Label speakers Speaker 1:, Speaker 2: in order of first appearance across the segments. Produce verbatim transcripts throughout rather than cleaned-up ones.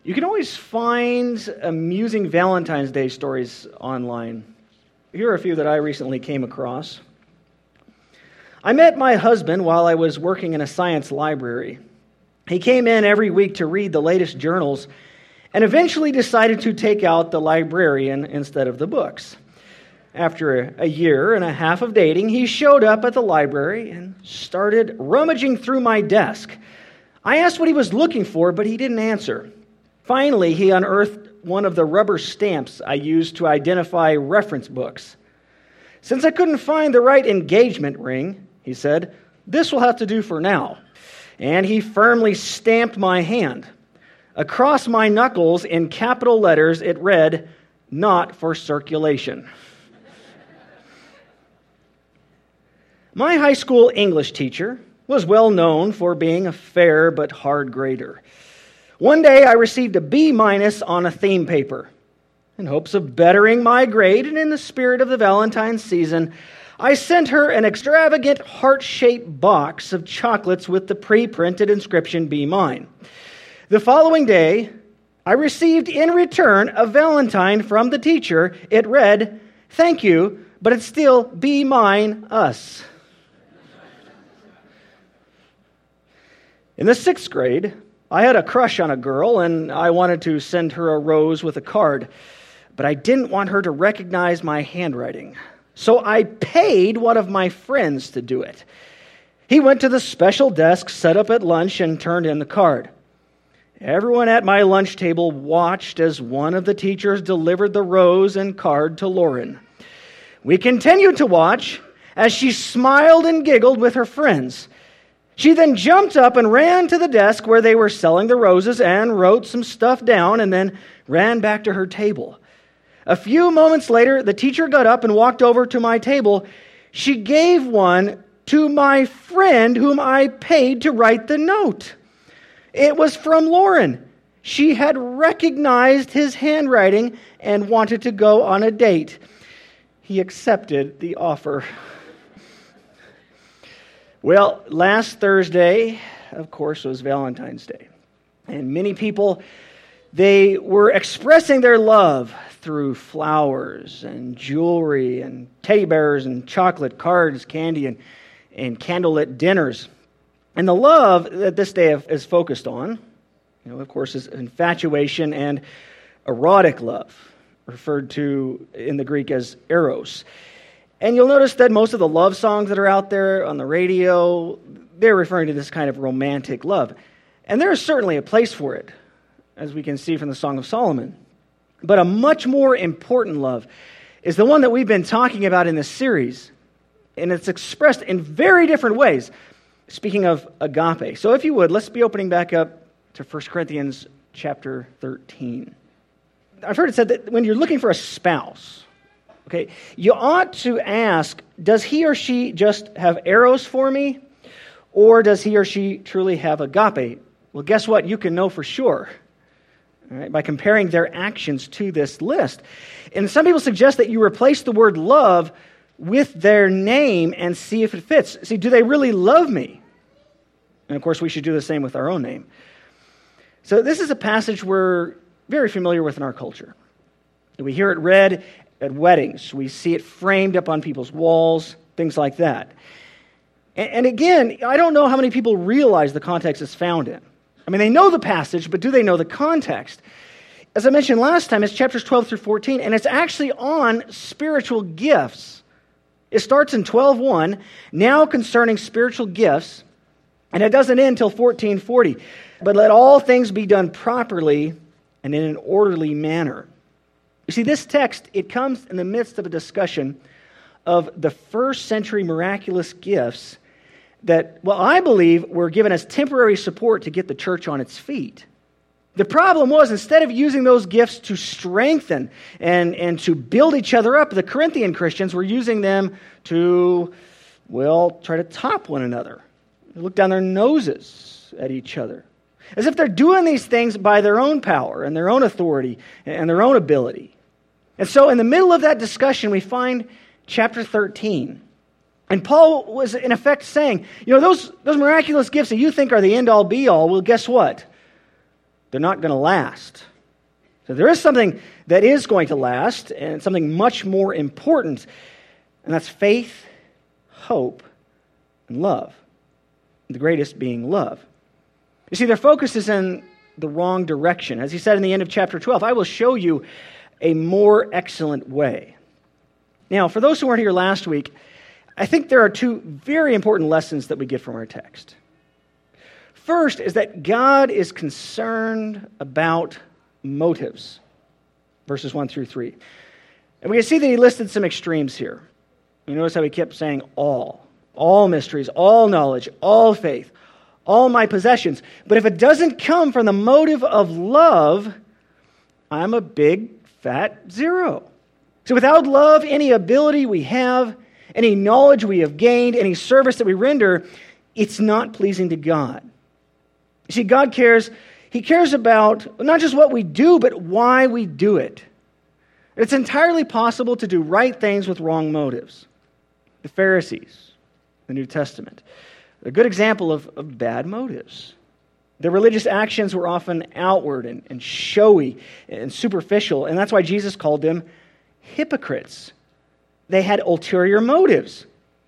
Speaker 1: You can always find amusing Valentine's Day stories online. Here are a few that I recently came across. I met my husband while I was working in a science library. He came in every week to read the latest journals and eventually decided to take out the librarian instead of the books. After a year and a half of dating, he showed up at the library and started rummaging through my desk. I asked what he was looking for, but he didn't answer. Finally, he unearthed one of the rubber stamps I used to identify reference books. Since I couldn't find the right engagement ring, he said, this will have to do for now. And he firmly stamped my hand. Across my knuckles, in capital letters, it read, "Not for circulation." My high school English teacher was well known for being a fair but hard grader. One day I received a B minus on a theme paper. In hopes of bettering my grade and in the spirit of the Valentine's season, I sent her an extravagant heart-shaped box of chocolates with the pre-printed inscription, "Be mine." The following day, I received in return a Valentine from the teacher. It read, "Thank you, but it's still be mine, us." In the sixth grade, I had a crush on a girl, and I wanted to send her a rose with a card, but I didn't want her to recognize my handwriting. So I paid one of my friends to do it. He went to the special desk set up at lunch and turned in the card. Everyone at my lunch table watched as one of the teachers delivered the rose and card to Lauren. We continued to watch as she smiled and giggled with her friends. She then jumped up and ran to the desk where they were selling the roses and wrote some stuff down and then ran back to her table. A few moments later, the teacher got up and walked over to my table. She gave one to my friend whom I paid to write the note. It was from Lauren. She had recognized his handwriting and wanted to go on a date. He accepted the offer. Well, last Thursday, of course, was Valentine's Day. And many people, they were expressing their love through flowers and jewelry and teddy bears and chocolate, cards, candy, and, and candlelit dinners. And the love that this day is focused on, you know, of course, is infatuation and erotic love, referred to in the Greek as eros. And you'll notice that most of the love songs that are out there on the radio, they're referring to this kind of romantic love. And there is certainly a place for it, as we can see from the Song of Solomon. But a much more important love is the one that we've been talking about in this series. And it's expressed in very different ways. Speaking of agape. So if you would, let's be opening back up to First Corinthians chapter thirteen. I've heard it said that when you're looking for a spouse, okay, you ought to ask, does he or she just have eros for me? Or does he or she truly have agape? Well, guess what? You can know for sure, all right, by comparing their actions to this list. And some people suggest that you replace the word love with their name and see if it fits. See, do they really love me? And of course, we should do the same with our own name. So this is a passage we're very familiar with in our culture. We hear it read at weddings. We see it framed up on people's walls, things like that. And, and again, I don't know how many people realize the context it's found in. I mean, they know the passage, but do they know the context? As I mentioned last time, it's chapters twelve through fourteen, and it's actually on spiritual gifts. It starts in twelve one, now concerning spiritual gifts, and it doesn't end until fourteen forty. But let all things be done properly and in an orderly manner. You see, this text, it comes in the midst of a discussion of the first century miraculous gifts that, well, I believe were given as temporary support to get the church on its feet. The problem was, instead of using those gifts to strengthen and, and to build each other up, the Corinthian Christians were using them to, well, try to top one another. They look down their noses at each other, as if they're doing these things by their own power and their own authority and their own ability. And so in the middle of that discussion, we find chapter thirteen. And Paul was in effect saying, you know, those, those miraculous gifts that you think are the end-all, be-all, well, guess what? they're not going to last. So there is something that is going to last, and something much more important, and that's faith, hope, and love. The greatest being love. You see, their focus is in the wrong direction. As he said in the end of chapter twelve, I will show you a more excellent way. Now, for those who weren't here last week, I think there are two very important lessons that we get from our text. First is that God is concerned about motives, verses one through three. And we can see that he listed some extremes here. You notice how he kept saying all, all mysteries, all knowledge, all faith, all my possessions. But if it doesn't come from the motive of love, I'm a big, fat zero. So without love, any ability we have, any knowledge we have gained, any service that we render, it's not pleasing to God. You see, God cares, he cares about not just what we do, but why we do it. It's entirely possible to do right things with wrong motives. The Pharisees, the New Testament, a good example of, of bad motives. Their religious actions were often outward and, and showy and superficial, and that's why Jesus called them hypocrites. They had ulterior motives.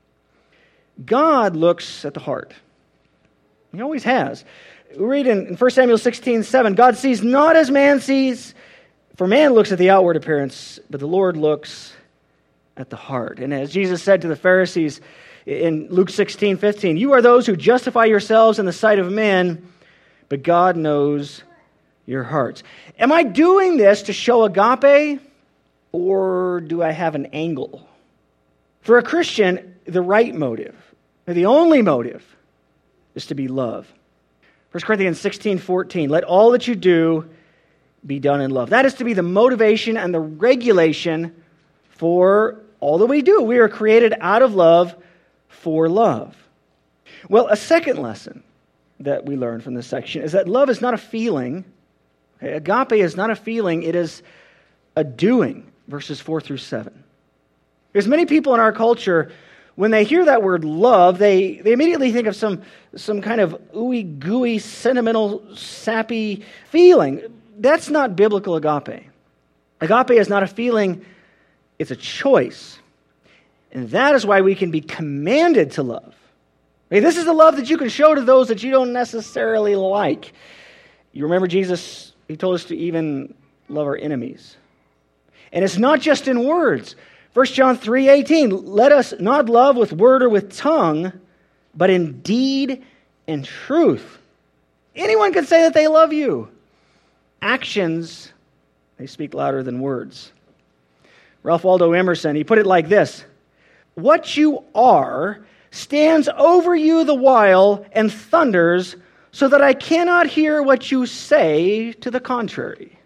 Speaker 1: God looks at the heart. He always has. We read in, in First Samuel sixteen seven, God sees not as man sees, for man looks at the outward appearance, but the Lord looks at the heart. And as Jesus said to the Pharisees in Luke sixteen fifteen, you are those who justify yourselves in the sight of men, but God knows your hearts. Am I doing this to show agape, or do I have an angle? For a Christian, the right motive, the only motive, is to be love. First Corinthians sixteen fourteen, let all that you do be done in love. That is to be the motivation and the regulation for all that we do. We are created out of love for love. Well, a second lesson that we learn from this section is that love is not a feeling. Okay? Agape is not a feeling, it is a doing, verses four through seven. There's many people in our culture, when they hear that word love, they, they immediately think of some, some kind of ooey gooey, sentimental, sappy feeling. That's not biblical agape. Agape is not a feeling, it's a choice. And that is why we can be commanded to love. Okay, this is the love that you can show to those that you don't necessarily like. You remember Jesus, he told us to even love our enemies. And it's not just in words. First John three eighteen, let us not love with word or with tongue, but in deed and truth. Anyone can say that they love you. Actions, they speak louder than words. Ralph Waldo Emerson, he put it like this: what you are stands over you the while and thunders, so that I cannot hear what you say to the contrary.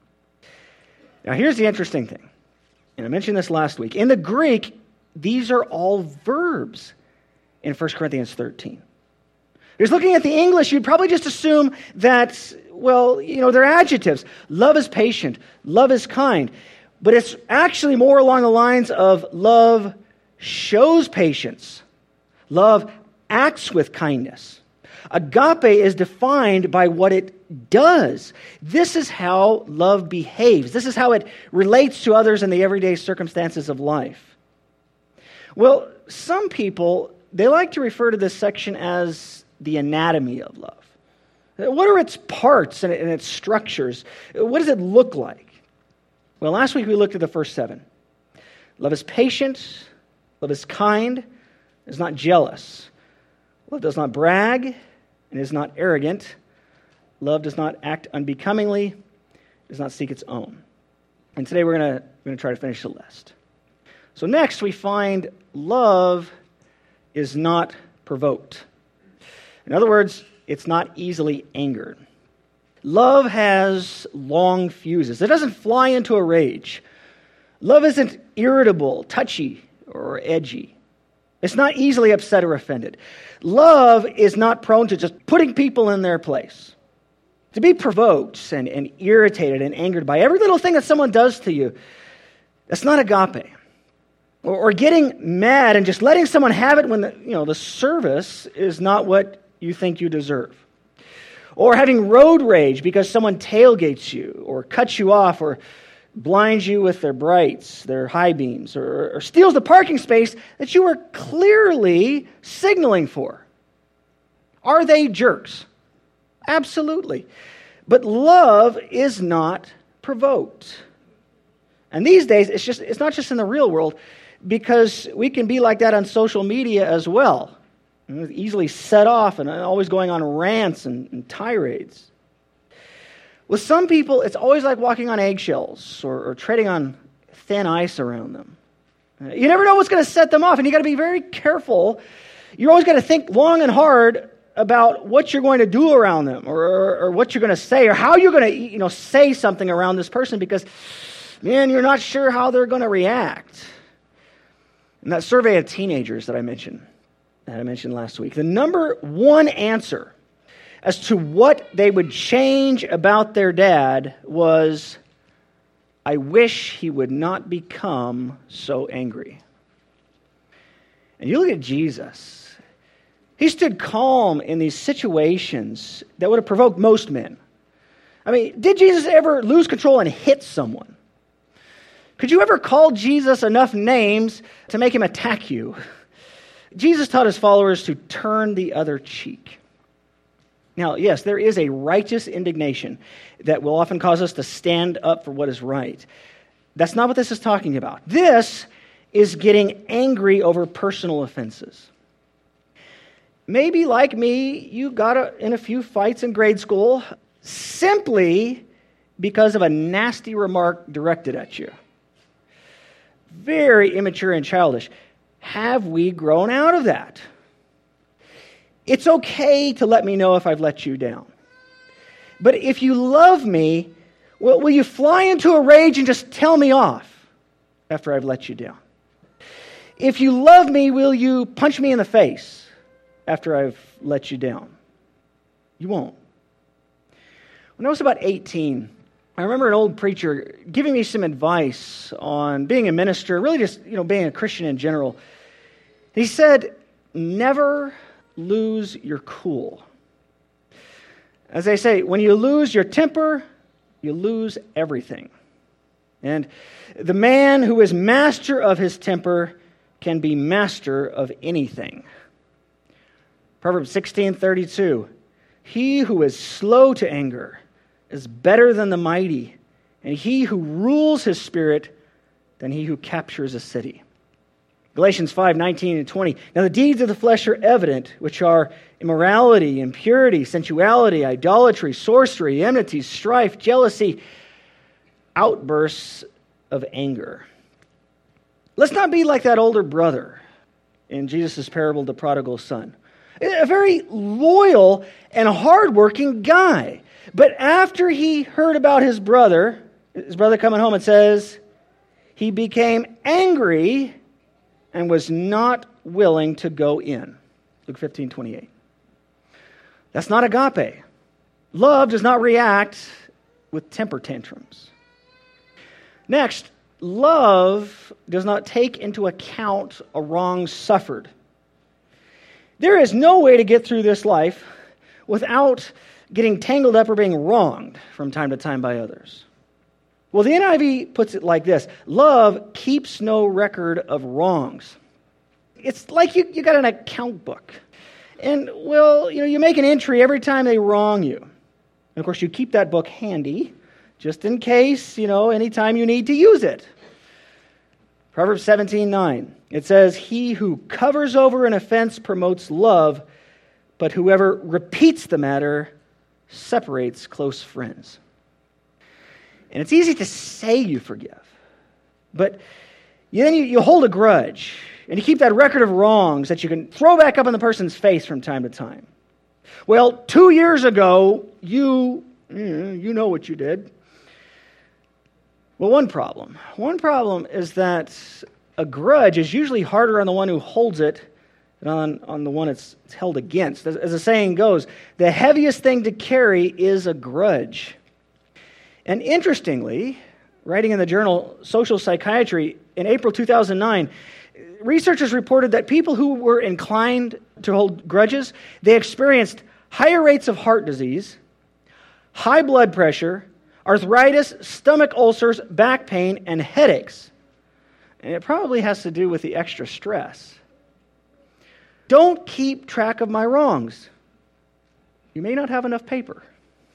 Speaker 1: Now here's the interesting thing. And I mentioned this last week. In the Greek, these are all verbs in First Corinthians thirteen. Because looking at the English, you'd probably just assume that, well, you know, they're adjectives. Love is patient. Love is kind. But it's actually more along the lines of love shows patience. Love acts with kindness. Agape is defined by what it does. This is how love behaves. This is how it relates to others in the everyday circumstances of life. Well, some people, they like to refer to this section as the anatomy of love. What are its parts and its structures? What does it look like? Well, last week we looked at the first seven. Love is patient. Love is kind. Is not jealous. Love does not brag and is not arrogant. Love does not act unbecomingly, does not seek its own. And today we're going to we're going to try to finish the list. So next we find love is not provoked. In other words, it's not easily angered. Love has long fuses. It doesn't fly into a rage. Love isn't irritable, touchy, or edgy. It's not easily upset or offended. Love is not prone to just putting people in their place. To be provoked and, and irritated and angered by every little thing that someone does to you, that's not agape. Or, or getting mad and just letting someone have it when the, you know, the service is not what you think you deserve. Or having road rage because someone tailgates you or cuts you off or blinds you with their brights, their high beams, or, or steals the parking space that you were clearly signaling for. Are they jerks? Absolutely. But love is not provoked. And these days, it's just it's not just in the real world, because we can be like that on social media as well. Easily set off and always going on rants and, and tirades. With some people, it's always like walking on eggshells or, or treading on thin ice around them. You never know what's going to set them off, and you got to be very careful. You're always got to think long and hard about what you're going to do around them, or, or, or what you're going to say, or how you're going to, you know, say something around this person, because, man, you're not sure how they're going to react. And that survey of teenagers that I mentioned, that I mentioned last week, the number one answer as to what they would change about their dad was, I wish he would not become so angry. And you look at Jesus. He stood calm in these situations that would have provoked most men. I mean, did Jesus ever lose control and hit someone? Could you ever call Jesus enough names to make him attack you? Jesus taught his followers to turn the other cheek. Now, yes, there is a righteous indignation that will often cause us to stand up for what is right. That's not what this is talking about. This is getting angry over personal offenses. Maybe, like me, you got a, in a few fights in grade school simply because of a nasty remark directed at you. Very immature and childish. Have we grown out of that? It's okay to let me know if I've let you down. But if you love me, well, will you fly into a rage and just tell me off after I've let you down? If you love me, will you punch me in the face after I've let you down? You won't. When I was about eighteen, I remember an old preacher giving me some advice on being a minister, really just, you know, being a Christian in general. He said, never lose your cool. As they say, when you lose your temper, you lose everything. And the man who is master of his temper can be master of anything. Proverbs sixteen thirty-two, he who is slow to anger is better than the mighty, and he who rules his spirit than he who captures a city. Galatians five nineteen and twenty, now the deeds of the flesh are evident, which are immorality, impurity, sensuality, idolatry, sorcery, enmity, strife, jealousy, outbursts of anger. Let's not be like that older brother in Jesus' parable, the prodigal son. A very loyal and hardworking guy. But after he heard about his brother, his brother coming home, it says, he became angry and was not willing to go in. Luke fifteen twenty-eight. That's not agape. Love does not react with temper tantrums. Next, love does not take into account a wrong suffered. There is no way to get through this life without getting tangled up or being wronged from time to time by others. Well, the N I V puts it like this: love keeps no record of wrongs. It's like you, you got an account book. And, well, you know, you make an entry every time they wrong you. And, of course, you keep that book handy just in case, you know, anytime you need to use it. Proverbs seventeen nine, it says, he who covers over an offense promotes love, but whoever repeats the matter separates close friends. And it's easy to say you forgive, but then you, you hold a grudge, and you keep that record of wrongs that you can throw back up in the person's face from time to time. Well, two years ago, you, you know what you did. Well, one problem. One problem is that a grudge is usually harder on the one who holds it than on, on the one it's, it's held against. As, as the saying goes, the heaviest thing to carry is a grudge. And interestingly, writing in the journal Social Psychiatry in April two thousand nine, researchers reported that people who were inclined to hold grudges, they experienced higher rates of heart disease, high blood pressure, arthritis, stomach ulcers, back pain, and headaches. And it probably has to do with the extra stress. Don't keep track of my wrongs. You may not have enough paper.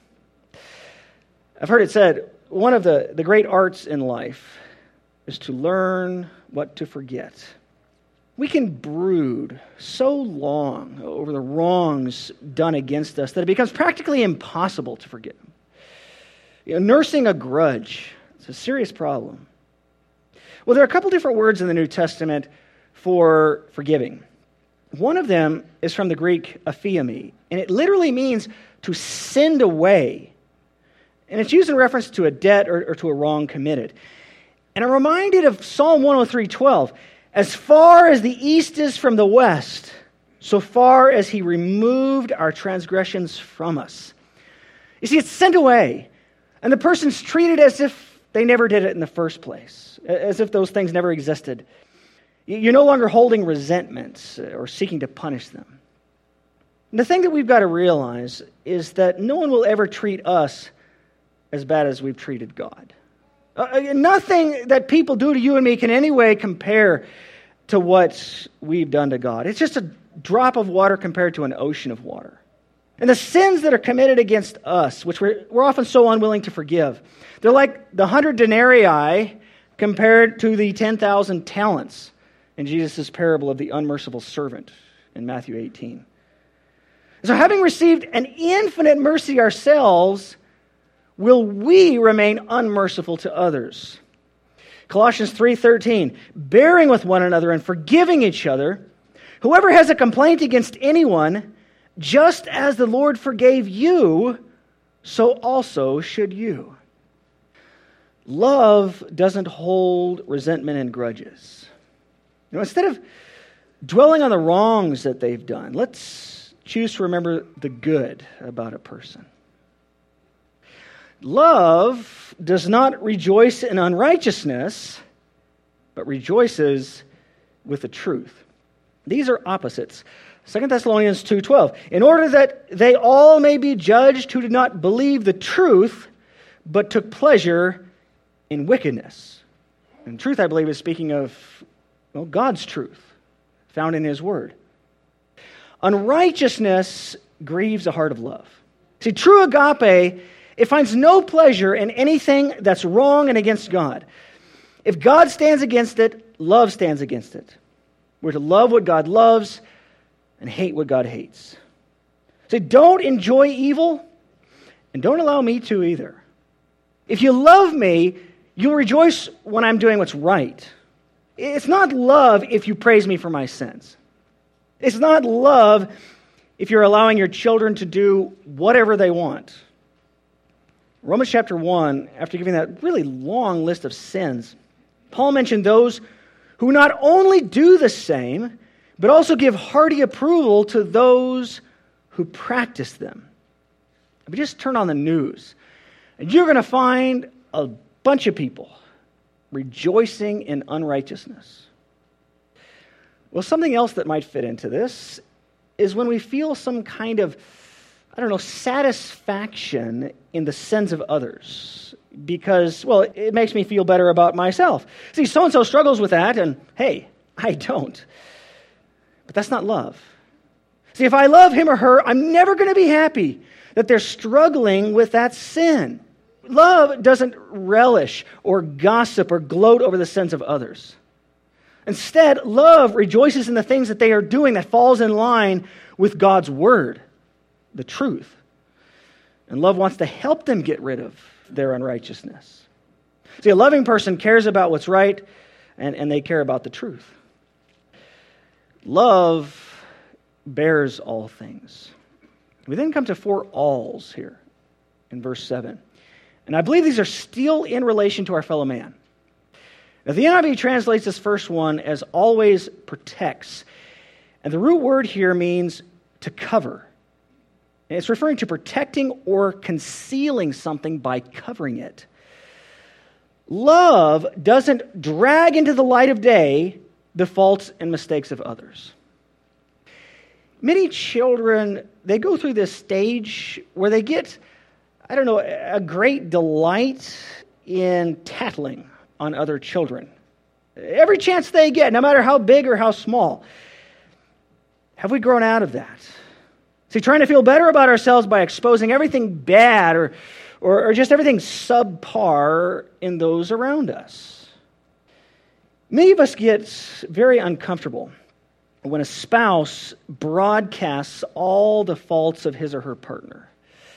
Speaker 1: I've heard it said, one of the, the great arts in life is to learn what to forget. We can brood so long over the wrongs done against us that it becomes practically impossible to forget them. You know, nursing a grudge, it's a serious problem. Well, there are a couple different words in the New Testament for forgiving. One of them is from the Greek aphiemi, and it literally means to send away. And it's used in reference to a debt or, or to a wrong committed. And I'm reminded of Psalm one oh three twelve. As far as the east is from the west, so far as he removed our transgressions from us. You see, it's sent away. And the person's treated as if they never did it in the first place, as if those things never existed. You're no longer holding resentments or seeking to punish them. And the thing that we've got to realize is that no one will ever treat us as bad as we've treated God. Uh, nothing that people do to you and me can in any way compare to what we've done to God. It's just a drop of water compared to an ocean of water. And the sins that are committed against us, which we're, we're often so unwilling to forgive, they're like the hundred denarii compared to the ten thousand talents in Jesus' parable of the unmerciful servant in Matthew eighteen. So having received an infinite mercy ourselves, will we remain unmerciful to others? Colossians three thirteen, bearing with one another and forgiving each other, whoever has a complaint against anyone, just as the Lord forgave you, so also should you. Love doesn't hold resentment and grudges. You know, instead of dwelling on the wrongs that they've done, let's choose to remember the good about a person. Love does not rejoice in unrighteousness, but rejoices with the truth. These are opposites. Second Thessalonians two twelve. In order that they all may be judged who did not believe the truth, but took pleasure in wickedness. And truth, I believe, is speaking of well, God's truth, found in His Word. Unrighteousness grieves the heart of love. See, true agape, it finds no pleasure in anything that's wrong and against God. If God stands against it, love stands against it. We're to love what God loves and hate what God hates. So don't enjoy evil, and don't allow me to either. If you love me, you'll rejoice when I'm doing what's right. It's not love if you praise me for my sins. It's not love if you're allowing your children to do whatever they want. Romans chapter one, after giving that really long list of sins, Paul mentioned those who not only do the same, but also give hearty approval to those who practice them. If you just turn on the news, and you're going to find a bunch of people rejoicing in unrighteousness. Well, something else that might fit into this is when we feel some kind of, I don't know, satisfaction in the sins of others. Because, well, it makes me feel better about myself. See, so-and-so struggles with that, and hey, I don't. But that's not love. See, if I love him or her, I'm never going to be happy that they're struggling with that sin. Love doesn't relish or gossip or gloat over the sins of others. Instead, love rejoices in the things that they are doing that falls in line with God's word, the truth. And love wants to help them get rid of their unrighteousness. See, a loving person cares about what's right, and, and they care about the truth. Love bears all things. We then come to four alls here in verse seven. And I believe these are still in relation to our fellow man. Now, the N I V translates this first one as always protects. And the root word here means to cover. And it's referring to protecting or concealing something by covering it. Love doesn't drag into the light of day the faults and mistakes of others. Many children, they go through this stage where they get, I don't know, a great delight in tattling on other children. Every chance they get, no matter how big or how small. Have we grown out of that? See, trying to feel better about ourselves by exposing everything bad or, or, or just everything subpar in those around us. Many of us get very uncomfortable when a spouse broadcasts all the faults of his or her partner.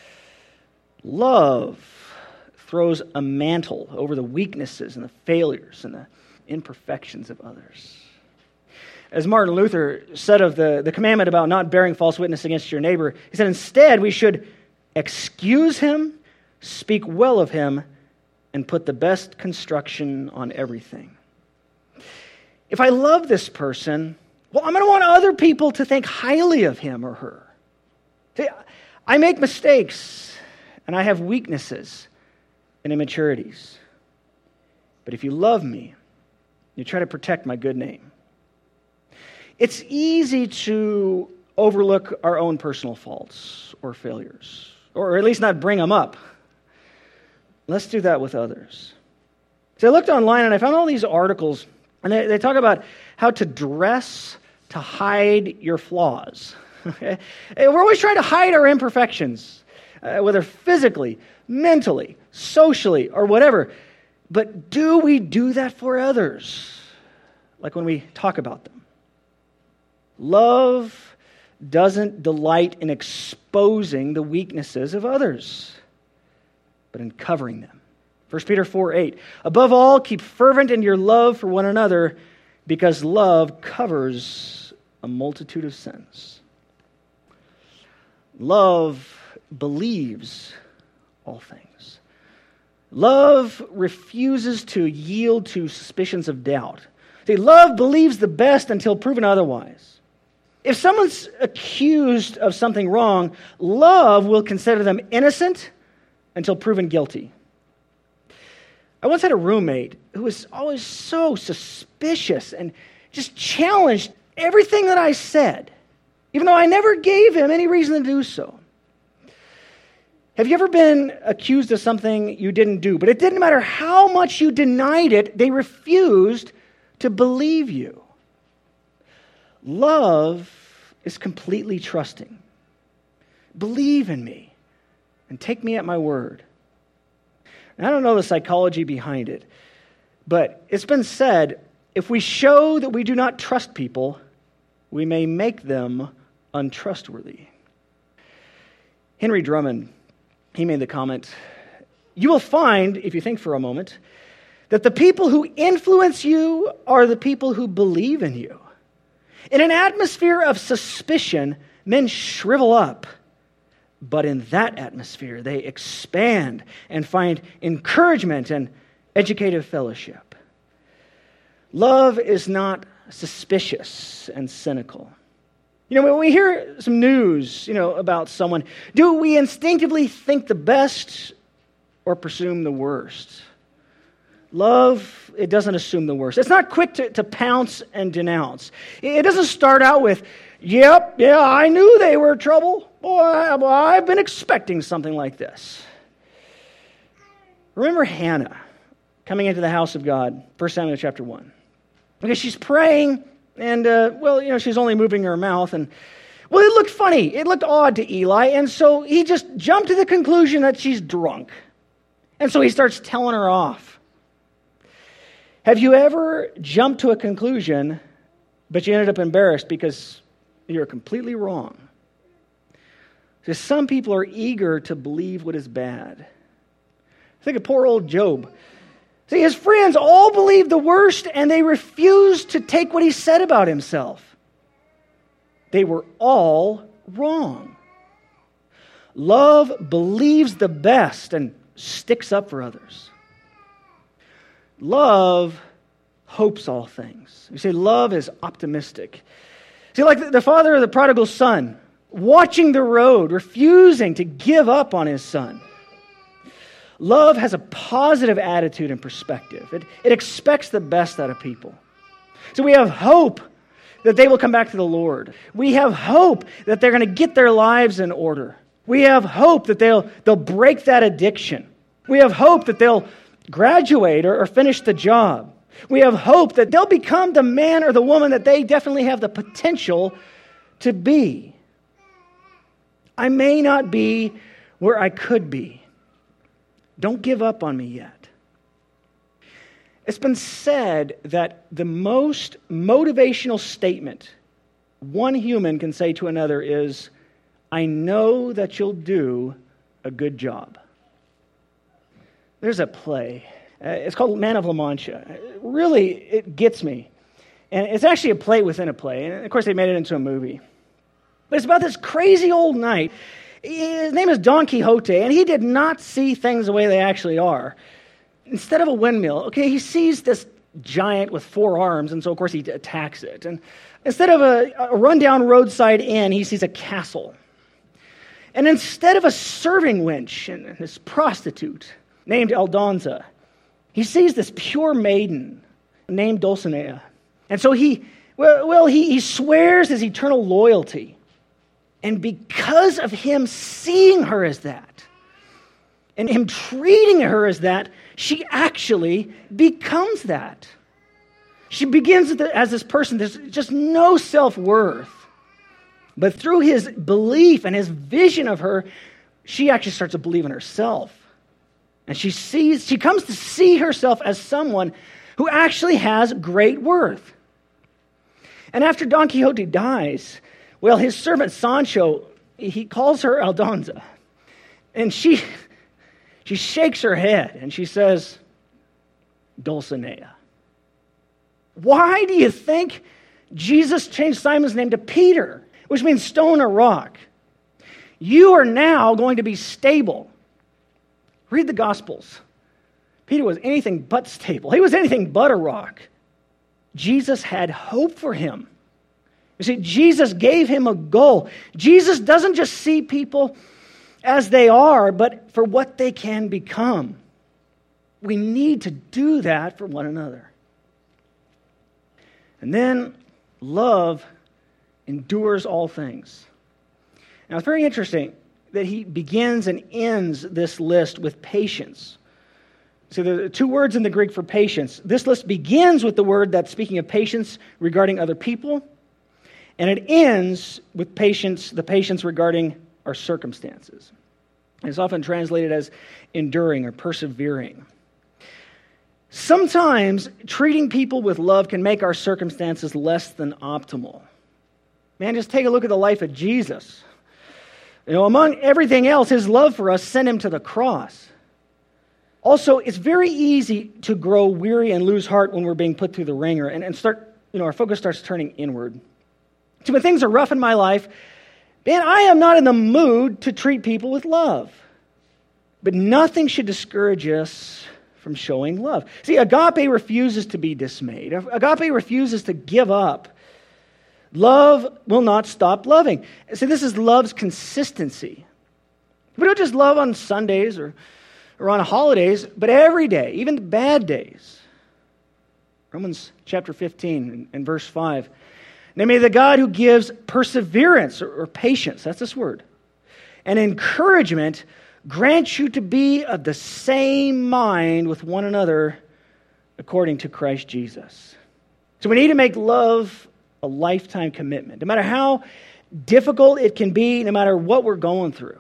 Speaker 1: Love throws a mantle over the weaknesses and the failures and the imperfections of others. As Martin Luther said of the, the commandment about not bearing false witness against your neighbor, he said, instead we should excuse him, speak well of him, and put the best construction on everything. If I love this person, well, I'm going to want other people to think highly of him or her. See, I make mistakes, and I have weaknesses and immaturities. But if you love me, you try to protect my good name. It's easy to overlook our own personal faults or failures, or at least not bring them up. Let's do that with others. So I looked online and I found all these articles, and they, they talk about how to dress to hide your flaws. Okay? We're always trying to hide our imperfections, uh, whether physically, mentally, socially, or whatever. But do we do that for others? Like when we talk about them. Love doesn't delight in exposing the weaknesses of others, but in covering them. First Peter four eight, above all, keep fervent in your love for one another, because love covers a multitude of sins. Love believes all things. Love refuses to yield to suspicions of doubt. See, love believes the best until proven otherwise. If someone's accused of something wrong, love will consider them innocent until proven guilty. I once had a roommate who was always so suspicious and just challenged everything that I said, even though I never gave him any reason to do so. Have you ever been accused of something you didn't do, but it didn't matter how much you denied it, they refused to believe you? Love is completely trusting. Believe in me and take me at my word. And I don't know the psychology behind it, but it's been said, if we show that we do not trust people, we may make them untrustworthy. Henry Drummond, he made the comment, you will find, if you think for a moment, that the people who influence you are the people who believe in you. In an atmosphere of suspicion, men shrivel up. But in that atmosphere, they expand and find encouragement and educative fellowship. Love is not suspicious and cynical. You know, when we hear some news, you know, about someone, do we instinctively think the best or presume the worst? Love, it doesn't assume the worst. It's not quick to, to pounce and denounce. It doesn't start out with, yep, yeah, I knew they were trouble. Boy, I've been expecting something like this. Remember Hannah coming into the house of God, First Samuel chapter one. Because she's praying, and, uh, well, you know, she's only moving her mouth, and, well, it looked funny. It looked odd to Eli, and so he just jumped to the conclusion that she's drunk. And so he starts telling her off. Have you ever jumped to a conclusion, but you ended up embarrassed because you're completely wrong? Because some people are eager to believe what is bad. Think of poor old Job. See, his friends all believed the worst, and they refused to take what he said about himself. They were all wrong. Love believes the best and sticks up for others. Love hopes all things. We say love is optimistic. See, like the father of the prodigal son, watching the road, refusing to give up on his son. Love has a positive attitude and perspective. It, it expects the best out of people. So we have hope that they will come back to the Lord. We have hope that they're going to get their lives in order. We have hope that they'll, they'll break that addiction. We have hope that they'll graduate or, or finish the job. We have hope that they'll become the man or the woman that they definitely have the potential to be. I may not be where I could be. Don't give up on me yet. It's been said that the most motivational statement one human can say to another is, I know that you'll do a good job. There's a play. Uh, it's called Man of La Mancha. Really, it gets me. And it's actually a play within a play. And of course, they made it into a movie. But it's about this crazy old knight. His name is Don Quixote, and he did not see things the way they actually are. Instead of a windmill, okay, he sees this giant with four arms, and so of course he attacks it. And instead of a, a rundown roadside inn, he sees a castle. And instead of a serving wench and this prostitute named Aldonza, he sees this pure maiden named Dulcinea. And so he, well, well he, he swears his eternal loyalty. And because of him seeing her as that, and him treating her as that, she actually becomes that. She begins as this person, there's just no self-worth. But through his belief and his vision of her, she actually starts to believe in herself. And she sees, she comes to see herself as someone who actually has great worth. And after Don Quixote dies, well, his servant Sancho, he calls her Aldonza. And she, she shakes her head and she says, Dulcinea. Why do you think Jesus changed Simon's name to Peter, which means stone or rock? You are now going to be stable. Read the Gospels. Peter was anything but stable. He was anything but a rock. Jesus had hope for him. You see, Jesus gave him a goal. Jesus doesn't just see people as they are, but for what they can become. We need to do that for one another. And then love endures all things. Now, it's very interesting that he begins and ends this list with patience. So there are two words in the Greek for patience. This list begins with the word that's speaking of patience regarding other people, and it ends with patience, the patience regarding our circumstances. It's often translated as enduring or persevering. Sometimes treating people with love can make our circumstances less than optimal. Man, just take a look at the life of Jesus. You know, among everything else, his love for us sent him to the cross. Also, it's very easy to grow weary and lose heart when we're being put through the ringer and, and start, you know, our focus starts turning inward. So when things are rough in my life, man, I am not in the mood to treat people with love. But nothing should discourage us from showing love. See, agape refuses to be dismayed. Agape refuses to give up. Love will not stop loving. See, this is love's consistency. We don't just love on Sundays or, or on holidays, but every day, even the bad days. Romans chapter fifteen and, and verse five. Now may the God who gives perseverance or, or patience, that's this word, and encouragement grant you to be of the same mind with one another according to Christ Jesus. So we need to make love a lifetime commitment, no matter how difficult it can be, no matter what we're going through.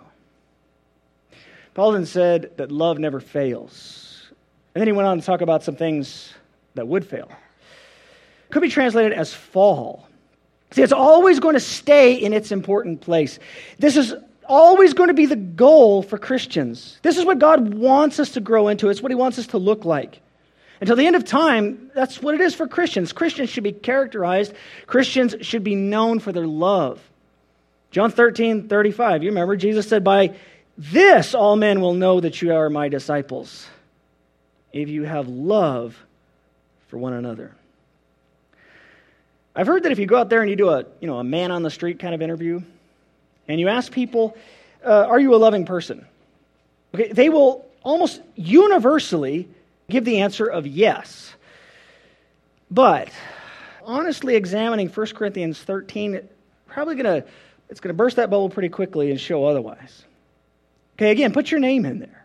Speaker 1: Paul then said that love never fails. And then he went on to talk about some things that would fail. It could be translated as fall. See, it's always going to stay in its important place. This is always going to be the goal for Christians. This is what God wants us to grow into. It's what he wants us to look like. Until the end of time, that's what it is for Christians. Christians should be characterized. Christians should be known for their love. John thirteen thirty-five, you remember, Jesus said, by this all men will know that you are my disciples, if you have love for one another. I've heard that if you go out there and you do a, you know, a man on the street kind of interview, and you ask people, uh, are you a loving person? Okay, they will almost universally give the answer of yes. But honestly examining First Corinthians thirteen, probably gonna it's gonna burst that bubble pretty quickly and show otherwise. Okay, again, put your name in there.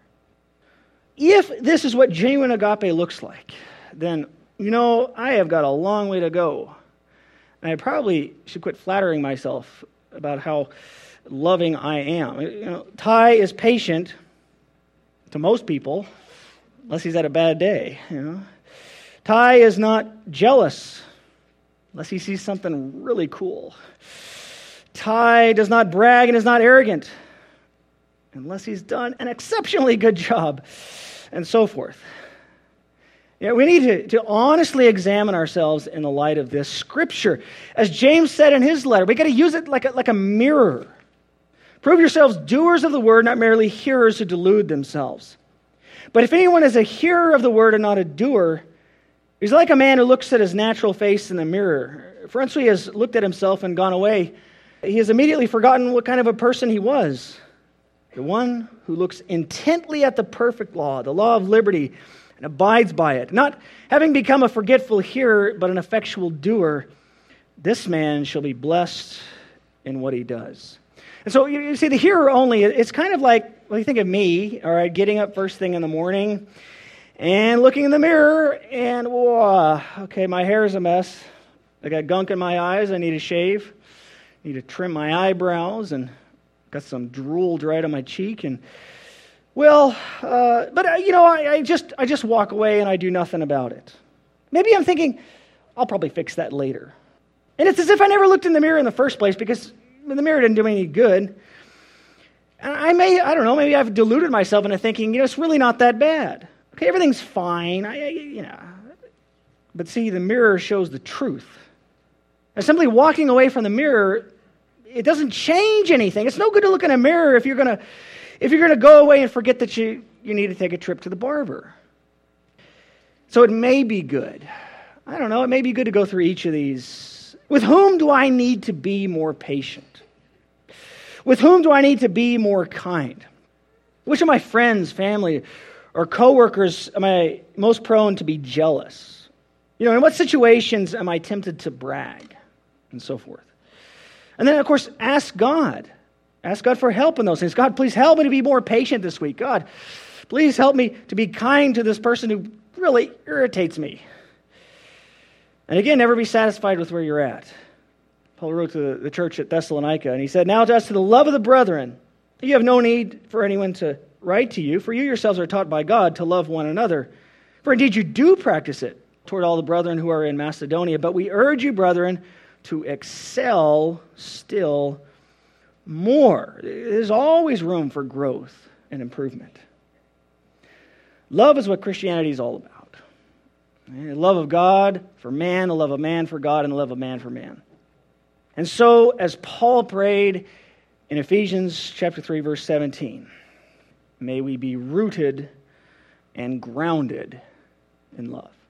Speaker 1: If this is what genuine agape looks like, then, you know, I have got a long way to go. And I probably should quit flattering myself about how loving I am. You know, Ty is patient to most people, unless he's had a bad day. You know, Ty is not jealous unless he sees something really cool. Ty does not brag and is not arrogant unless he's done an exceptionally good job, and so forth. Yeah, we need to, to honestly examine ourselves in the light of this Scripture. As James said in his letter, we got to use it like a, like a mirror. Prove yourselves doers of the word, not merely hearers who delude themselves. But if anyone is a hearer of the word and not a doer, he's like a man who looks at his natural face in the mirror. For once he has looked at himself and gone away, he has immediately forgotten what kind of a person he was. The one who looks intently at the perfect law, the law of liberty, and abides by it, not having become a forgetful hearer, but an effectual doer, this man shall be blessed in what he does. And so, you see, the hearer only, it's kind of like, well, you think of me, all right, getting up first thing in the morning and looking in the mirror and, whoa, okay, my hair is a mess. I got gunk in my eyes. I need to shave. I need to trim my eyebrows and got some drool dried on my cheek. And, well, uh, but, uh, you know, I, I just I just walk away and I do nothing about it. Maybe I'm thinking, I'll probably fix that later. And it's as if I never looked in the mirror in the first place because the mirror didn't do me any good. And I may, I don't know, maybe I've deluded myself into thinking, you know, it's really not that bad. Okay, everything's fine. I, I, you know. But see, the mirror shows the truth. And simply walking away from the mirror, it doesn't change anything. It's no good to look in a mirror if you're gonna if you're gonna go away and forget that you, you need to take a trip to the barber. So it may be good. I don't know, it may be good to go through each of these. With whom do I need to be more patient? With whom do I need to be more kind? Which of my friends, family, or coworkers am I most prone to be jealous? You know, in what situations am I tempted to brag? And so forth. And then, of course, ask God. Ask God for help in those things. God, please help me to be more patient this week. God, please help me to be kind to this person who really irritates me. And again, never be satisfied with where you're at. Paul wrote to the church at Thessalonica, and he said, now as to the love of the brethren, you have no need for anyone to write to you, for you yourselves are taught by God to love one another. For indeed you do practice it toward all the brethren who are in Macedonia. But we urge you, brethren, to excel still more. There's always room for growth and improvement. Love is what Christianity is all about. The love of God for man, the love of man for God, and the love of man for man. And so, as Paul prayed in Ephesians chapter three, verse seventeen, may we be rooted and grounded in love.